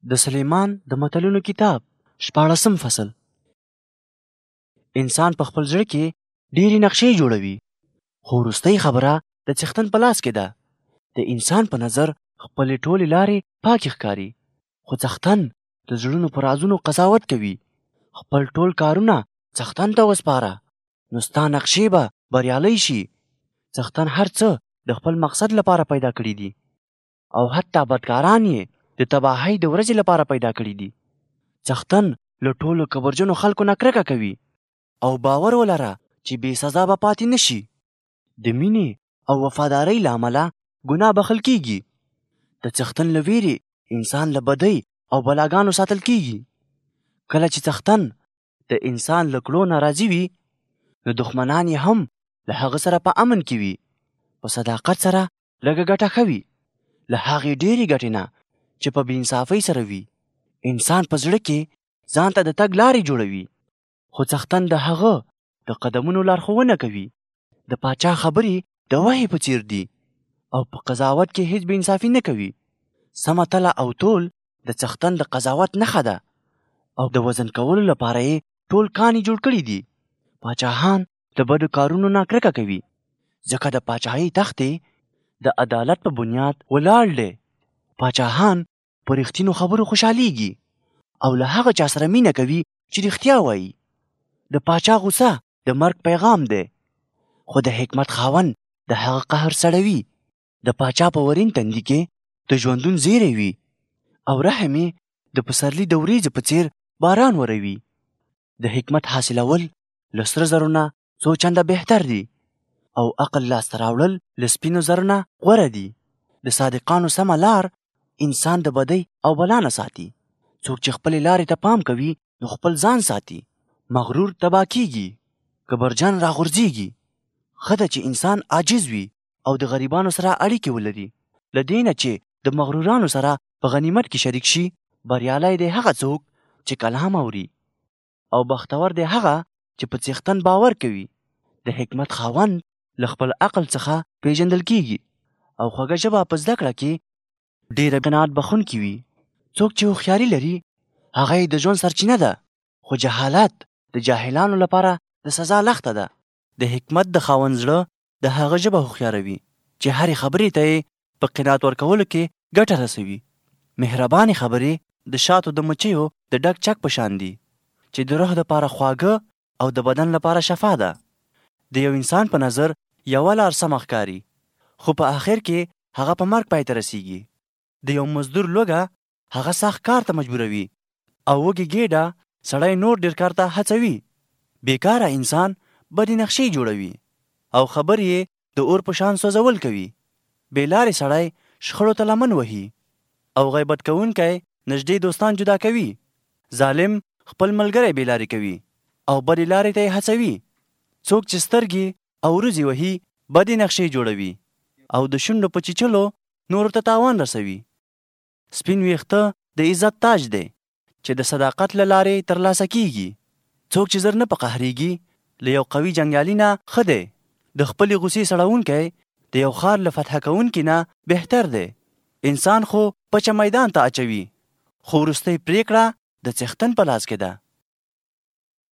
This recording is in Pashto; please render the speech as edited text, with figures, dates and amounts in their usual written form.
د سلیمان د متلونو کتاب 14 فصل. انسان په خپل زړه کې ډېرې نقشې جوړوي، خو وروستۍ خبره د څښتن په لاس کې ده. د انسان په نظر خپلې ټولې لارې پاکې ښکاري، خو څښتن د زړونو په رازونو قضاوت کوي. خپل ټول کارونه څښتن ته وسپاره، نو ستا نقشې به بریالی شي. څښتن هر څه د خپل مقصد لپاره پیدا کړي دي، او حتی بدکاران یې د تباهۍ د ورځې لپاره پیدا کړي دي. څښتن له ټولو کبرجنو خلکو نه کرکه کوي، او باور ولره چې بې سزا به پاتې نشي. د مینې او وفادارۍ له امله ګناه بخښل کیږي. د څښتن له ویرې انسان له بدۍ او بلاګانو ساتل کیږي. کله چې څښتن د انسان له کړو ناراضي وي، نو دښمنان یې هم له هغه سره په امن کې وي. په صداقت سره لږه ګټه ښه وي له هغې ډېرې ګټې نه چې په بېانصافۍ سره وي. انسان په زړه کې ځان ته د تګ لارې جوړوي، خو څښتن د هغه د قدمونو لارښوونه کوي. د پاچا خبرې د وحي په څیر دي، او په قضاوت کې هیڅ بېانصافي نه کوي. سمه تله او تول د څښتن د قضاوت نښه ده، او د وزن کولو لپاره یې ټول کانې جوړ کړي دي. پاچاهان د بدو کارونو نه کرکه کوي، ځکه د پاچاهۍ تخت د عدالت په بنیاد ولاړ دی. پاچاهان په رښتینو خبرو خوشحالیږي، او له هغه چا سره مینه کوي چې رښتیا وایي. د پاچا غوسه د مرګ پیغام دی، خو د حکمت خاوند د هغه قهر سړوي. د پاچا په ورین تندي کې د ژوندون زیری وي، او رحم یې د پسرلي د وریځو په څیر باران وروي. د حکمت حاصلول له سره زرو نه څو چنده بهتر دي، او عقل لاسته راوړل له سپینو زرو نه غوره دي. د صادقانو سمه لار انسان د بدۍ او بلا نه ساتي. څوک چې خپلې لارې ته پام کوي، نو خپل ځان ساتي. مغرور تباه کیږي، کبرجن راغورځېږي. ښه ده چې انسان عاجز وي او د غریبانو سره اړیکې ولري، له دې نه چې د مغرورانو سره په غنیمت کې شریک شي. بریالی دی هغه څوک چې کلام اوري، او بختور دی هغه چې په څښتن باور کوي. د حکمت خاوند له خپل عقل څخه پیژندل کیږي، او خوږه ژبه په زده کړه کې ډېره قناعت بخښونکې وي. څوک چې هوښیاري لري، هغه یې د ژوند سرچینه ده، خو جهالت د جاهلانو لپاره د سزا لښته ده. د حکمت د خاوند زړه د هغه ژبه هوښیاروي چې هرې خبرې ته یې په قناعت ورکولو کې ګټه رسوي. مهربانې خبرې د شاتو د مچیو د ډک چک په شان دي، چې د روح لپاره خواږه او د بدن لپاره شفا ده. د یو انسان په نظر یوه لار سمه ښکاري، خو په آخر کې هغه په مرګ پای ته رسیږي. د یو مزدور لوږه هغه سخت کار ته مجبوروي، او وږې ګېډه سړی نور ډېر کار ته هڅوي. بیکاره انسان بدې نقشې جوړوي، او خبرې یې د اور په شان سوځول کوي. بې لارې سړی شخړو ته لمن وهي، او غیبت کوونکی نږدې دوستان جدا کوي. ظالم خپل ملګری بې لارې کوي، او بدې لارې ته یې هڅوي. څوک چې سترګې او روزي وهي، بدې نقشې جوړوي، او د شونډو په چیچلو نورو ته تاوان رسوي. سپین ویښته د عزت تاج دی، چې د صداقت له لارې ترلاسه کیږي. څوک چې زر نه په قهریږي، له یو قوي جنګیالي نه ښه دی. د خپلې غوسې سړونکی د یو ښار له فتح کوونکي نه بهتر دی. انسان خو پچه میدان ته اچوي، خو وروستۍ پریکړه د څښتن په لاس کې ده.